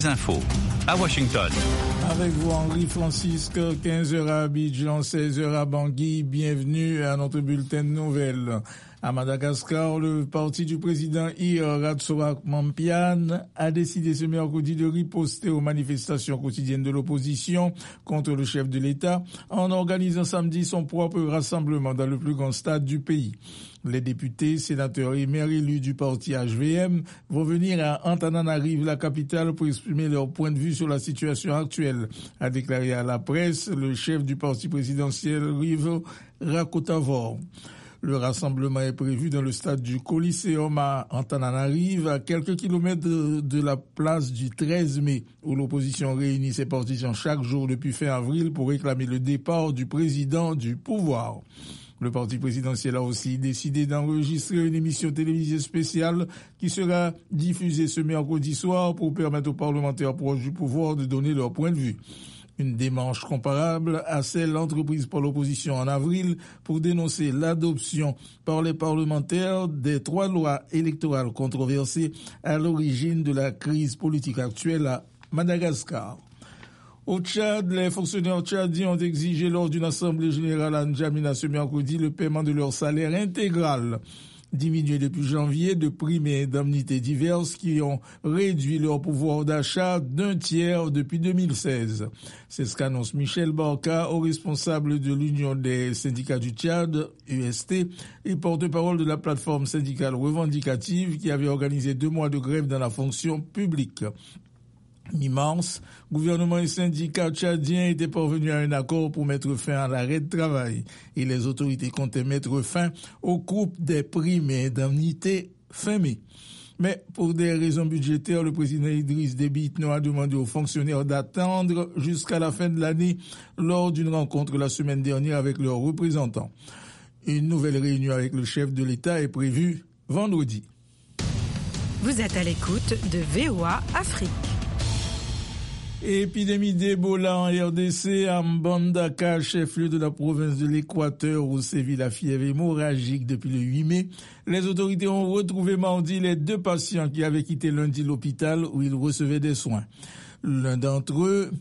Infos à Washington. Avec vous, Henri Francisque, 15h à Abidjan, 16h à Bangui. Bienvenue à notre bulletin de nouvelles. À Madagascar, le parti du président Ratsoak Mampian a décidé ce mercredi de riposter aux manifestations quotidiennes de l'opposition contre le chef de l'État en organisant samedi son propre rassemblement dans le plus grand stade du pays. Les députés, sénateurs et maires élus du parti HVM vont venir à Antananarive, la capitale, pour exprimer leur point de vue sur la situation actuelle, a déclaré à la presse le chef du parti présidentiel Rivo Rakotavor. Le rassemblement est prévu dans le stade du Coliseum à Antananarive, à quelques kilomètres de la place du 13 mai, où l'opposition réunit ses partisans chaque jour depuis fin avril pour réclamer le départ du président du pouvoir. Le parti présidentiel a aussi décidé d'enregistrer une émission télévisée spéciale qui sera diffusée ce mercredi soir pour permettre aux parlementaires proches du pouvoir de donner leur point de vue. Une démarche comparable à celle entreprise par l'opposition en avril pour dénoncer l'adoption par les parlementaires des 3 lois électorales controversées à l'origine de la crise politique actuelle à Madagascar. Au Tchad, les fonctionnaires tchadiens ont exigé lors d'une assemblée générale à N'Djamena ce mercredi le paiement de leur salaire intégral, diminué depuis janvier de primes et indemnités diverses qui ont réduit leur pouvoir d'achat d'un tiers depuis 2016. C'est ce qu'annonce Michel Barka, haut responsable de l'Union des syndicats du Tchad, UST, et porte-parole de la plateforme syndicale revendicative qui avait organisé 2 mois de grève dans la fonction publique. Mi-mars, gouvernement et syndicats tchadiens étaient parvenus à un accord pour mettre fin à l'arrêt de travail et les autorités comptaient mettre fin au coupe des primes et indemnités fin mai. Mais pour des raisons budgétaires, le président Idriss Déby Itno a demandé aux fonctionnaires d'attendre jusqu'à la fin de l'année lors d'une rencontre la semaine dernière avec leurs représentants. Une nouvelle réunion avec le chef de l'État est prévue vendredi. Vous êtes à l'écoute de VOA Afrique. Épidémie d'Ebola en RDC, à Mbandaka, chef-lieu de la province de l'Équateur, où sévit la fièvre hémorragique depuis le 8 mai. Les autorités ont retrouvé mardi les 2 patients qui avaient quitté lundi l'hôpital où ils recevaient des soins. L'un d'entre eux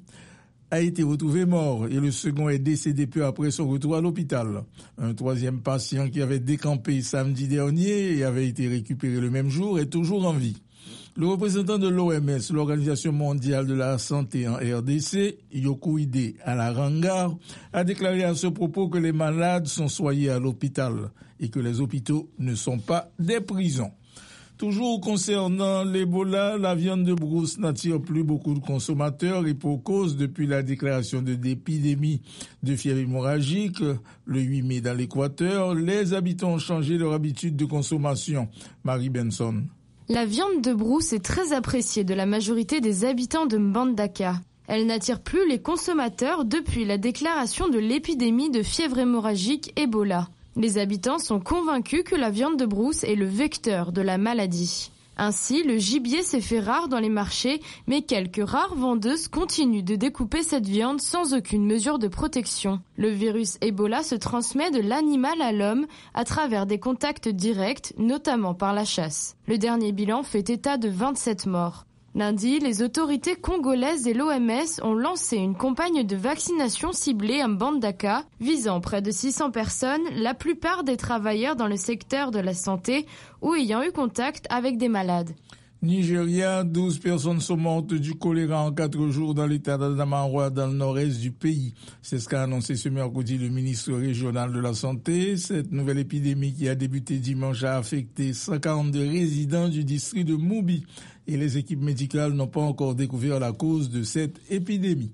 a été retrouvé mort et le second est décédé peu après son retour à l'hôpital. Un 3e patient qui avait décampé samedi dernier et avait été récupéré le même jour est toujours en vie. Le représentant de l'OMS, l'Organisation mondiale de la santé en RDC, Yokuide Alarangar, a déclaré à ce propos que les malades sont soignés à l'hôpital et que les hôpitaux ne sont pas des prisons. Toujours concernant l'Ebola, la viande de brousse n'attire plus beaucoup de consommateurs et pour cause, depuis la déclaration de l'épidémie de fièvre hémorragique le 8 mai dans l'Équateur, les habitants ont changé leur habitude de consommation. Marie Benson. La viande de brousse est très appréciée de la majorité des habitants de Mbandaka. Elle n'attire plus les consommateurs depuis la déclaration de l'épidémie de fièvre hémorragique Ebola. Les habitants sont convaincus que la viande de brousse est le vecteur de la maladie. Ainsi, le gibier s'est fait rare dans les marchés, mais quelques rares vendeuses continuent de découper cette viande sans aucune mesure de protection. Le virus Ebola se transmet de l'animal à l'homme à travers des contacts directs, notamment par la chasse. Le dernier bilan fait état de 27 morts. Lundi, les autorités congolaises et l'OMS ont lancé une campagne de vaccination ciblée à Mbandaka, visant près de 600 personnes, la plupart des travailleurs dans le secteur de la santé ou ayant eu contact avec des malades. Nigeria, 12 personnes sont mortes du choléra en 4 jours dans l'état d'Adamawa dans le nord-est du pays. C'est ce qu'a annoncé ce mercredi le ministre régional de la Santé. Cette nouvelle épidémie qui a débuté dimanche a affecté 142 résidents du district de Mubi et les équipes médicales n'ont pas encore découvert la cause de cette épidémie.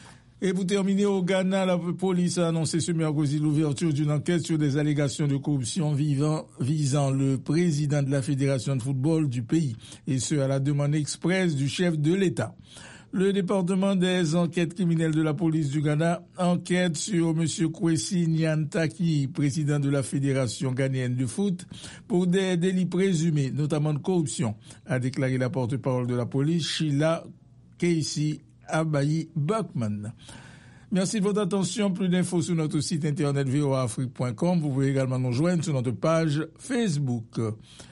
Et pour terminer, au Ghana, la police a annoncé ce mercredi l'ouverture d'une enquête sur des allégations de corruption visant le président de la Fédération de football du pays, et ce à la demande expresse du chef de l'État. Le département des enquêtes criminelles de la police du Ghana enquête sur M. Kwesi Nyantaki, président de la Fédération ghanéenne de foot, pour des délits présumés, notamment de corruption, a déclaré la porte-parole de la police, Sheila Casey Abayi Buckman. Merci de votre attention. Plus d'infos sur notre site internet voaafrique.com. Vous pouvez également nous joindre sur notre page Facebook.